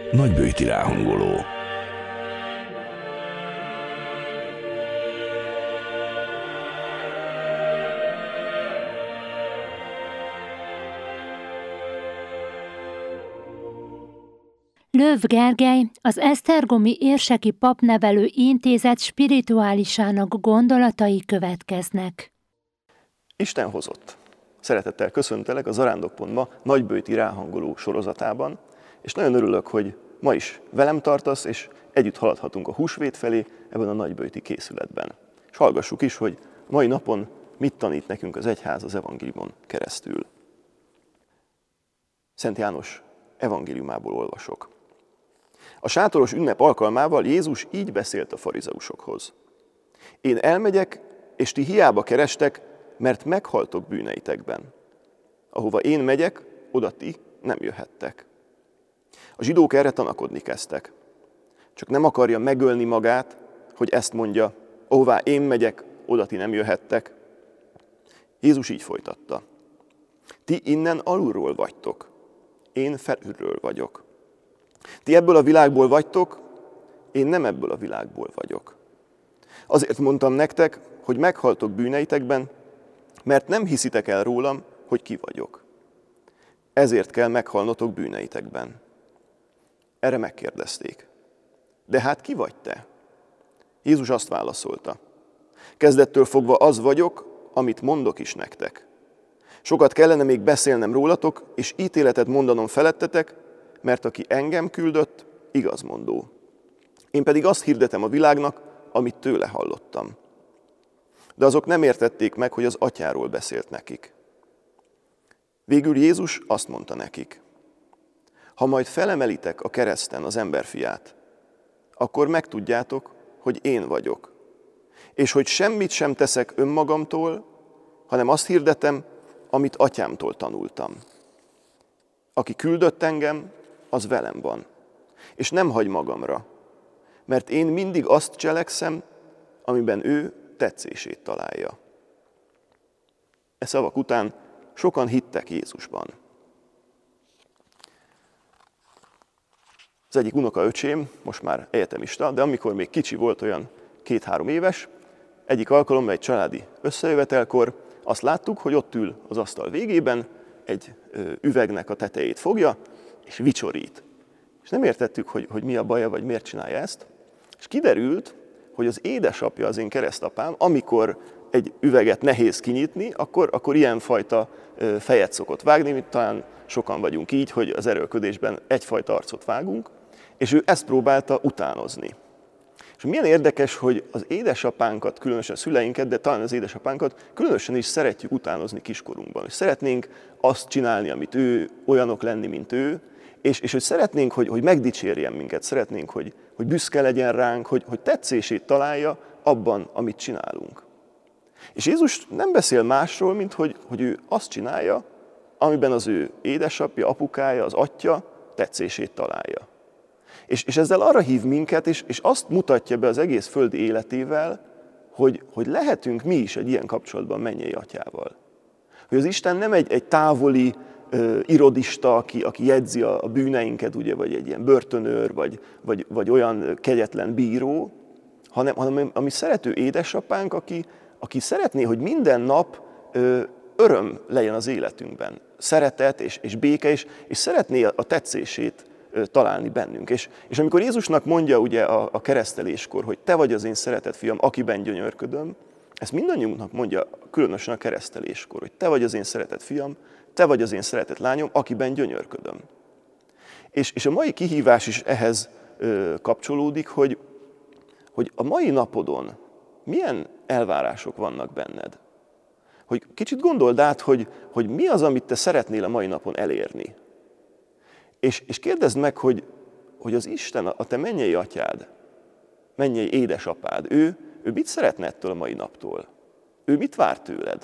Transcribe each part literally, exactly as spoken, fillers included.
Nagyböjti ráhangoló. Löw Gergely, az Esztergomi Érseki Papnevelő Intézet spirituálisának gondolatai következnek. Isten hozott. Szeretettel köszöntelek a Zarándok pont ma nagyböjti ráhangoló sorozatában, és nagyon örülök, hogy ma is velem tartasz, és együtt haladhatunk a húsvét felé ebben a nagyböjti készületben. És hallgassuk is, hogy a mai napon mit tanít nekünk az egyház az evangéliumon keresztül. Szent János evangéliumából olvasok. A sátoros ünnep alkalmával Jézus így beszélt a farizeusokhoz. Én elmegyek, és ti hiába kerestek, mert meghaltok bűneitekben. Ahova én megyek, oda ti nem jöhettek. A zsidók erre tanakodni kezdtek. Csak nem akarja megölni magát, hogy ezt mondja, ahová én megyek, oda ti nem jöhettek. Jézus így folytatta. Ti innen alulról vagytok, én felülről vagyok. Ti ebből a világból vagytok, én nem ebből a világból vagyok. Azért mondtam nektek, hogy meghaltok bűneitekben, mert nem hiszitek el rólam, hogy ki vagyok. Ezért kell meghalnotok bűneitekben. Erre megkérdezték. De hát ki vagy te? Jézus azt válaszolta. Kezdettől fogva az vagyok, amit mondok is nektek. Sokat kellene még beszélnem rólatok, és ítéletet mondanom felettetek, mert aki engem küldött, igazmondó. Én pedig azt hirdetem a világnak, amit tőle hallottam. De azok nem értették meg, hogy az atyáról beszélt nekik. Végül Jézus azt mondta nekik. Ha majd felemelitek a kereszten az emberfiát, akkor megtudjátok, hogy én vagyok. És hogy semmit sem teszek önmagamtól, hanem azt hirdetem, amit atyámtól tanultam. Aki küldött engem, az velem van, és nem hagy magamra, mert én mindig azt cselekszem, amiben ő tetszését találja. E szavak után sokan hittek Jézusban. Az egyik unokaöcsém, most már egyetemista, de amikor még kicsi volt, olyan két-három éves, egyik alkalommal egy családi összejövetelkor azt láttuk, hogy ott ül az asztal végében, egy üvegnek a tetejét fogja, és vicsorít. És nem értettük, hogy, hogy mi a baja, vagy miért csinálja ezt. És kiderült, hogy az édesapja, az én keresztapám, amikor egy üveget nehéz kinyitni, akkor, akkor ilyenfajta fejet szokott vágni, mint talán sokan vagyunk így, hogy az erőlködésben egyfajta arcot vágunk, és ő ezt próbálta utánozni. És milyen érdekes, hogy az édesapánkat, különösen a szüleinket, de talán az édesapánkat különösen is szeretjük utánozni kiskorunkban. És szeretnénk azt csinálni, amit ő, olyanok lenni, mint ő, és, és hogy szeretnénk, hogy, hogy megdicsérjen minket, szeretnénk, hogy, hogy büszke legyen ránk, hogy, hogy tetszését találja abban, amit csinálunk. És Jézus nem beszél másról, mint hogy, hogy ő azt csinálja, amiben az ő édesapja, apukája, az atya tetszését találja. És, és ezzel arra hív minket, és, és azt mutatja be az egész földi életével, hogy, hogy lehetünk mi is egy ilyen kapcsolatban mennyei atyával. Hogy az Isten nem egy, egy távoli uh, irodista, aki, aki jegyzi a, a bűneinket, ugye, vagy egy ilyen börtönőr, vagy, vagy, vagy olyan kegyetlen bíró, hanem, hanem ami szerető édesapánk, aki, aki szeretné, hogy minden nap uh, öröm legyen az életünkben. Szeretet és, és béke, és, és szeretné a tetszését találni bennünk. És, és amikor Jézusnak mondja ugye a, a kereszteléskor, hogy te vagy az én szeretett fiam, akiben gyönyörködöm, ezt mindannyiunknak mondja, különösen a kereszteléskor, hogy te vagy az én szeretett fiam, te vagy az én szeretett lányom, akiben gyönyörködöm. És, és a mai kihívás is ehhez ö, kapcsolódik, hogy, hogy a mai napodon milyen elvárások vannak benned. Hogy kicsit gondold át, hogy, hogy mi az, amit te szeretnél a mai napon elérni. És, és kérdezd meg, hogy, hogy az Isten, a te mennyei atyád, mennyei édesapád, ő, ő mit szeretne ettől a mai naptól? Ő mit vár tőled?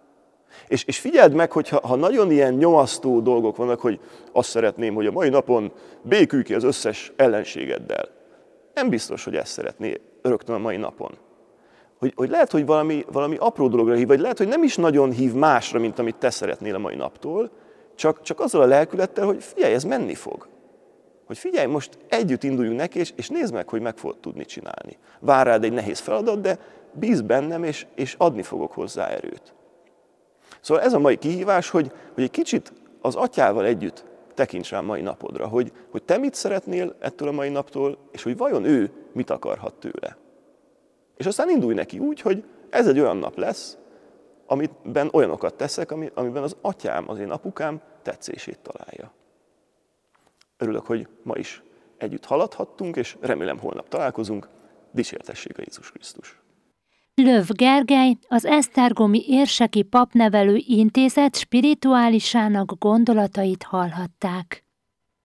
És, és figyeld meg, hogy ha, ha nagyon ilyen nyomasztó dolgok vannak, hogy azt szeretném, hogy a mai napon békülj ki az összes ellenségeddel. Nem biztos, hogy ezt szeretné rögtön a mai napon. Hogy, hogy lehet, hogy valami, valami apró dologra hív, vagy lehet, hogy nem is nagyon hív másra, mint amit te szeretnél a mai naptól, Csak, csak azzal a lelkülettel, hogy figyelj, ez menni fog. hogy figyelj, most együtt induljunk neki, és, és nézd meg, hogy meg fogod tudni csinálni. Vár rád egy nehéz feladat, de bíz bennem, és, és adni fogok hozzá erőt. Szóval ez a mai kihívás, hogy, hogy egy kicsit az atyával együtt tekints rá a mai napodra, hogy, hogy te mit szeretnél ettől a mai naptól, és hogy vajon ő mit akarhat tőle. És aztán indulj neki úgy, hogy ez egy olyan nap lesz, amiben olyanokat teszek, amiben az atyám, az én apukám tetszését találja. Örülök, hogy ma is együtt haladhattunk, és remélem holnap találkozunk. Dicsértessék a Jézus Krisztus! Löw Gergely, az Esztergomi Érseki Papnevelő Intézet spirituálisának gondolatait hallhatták.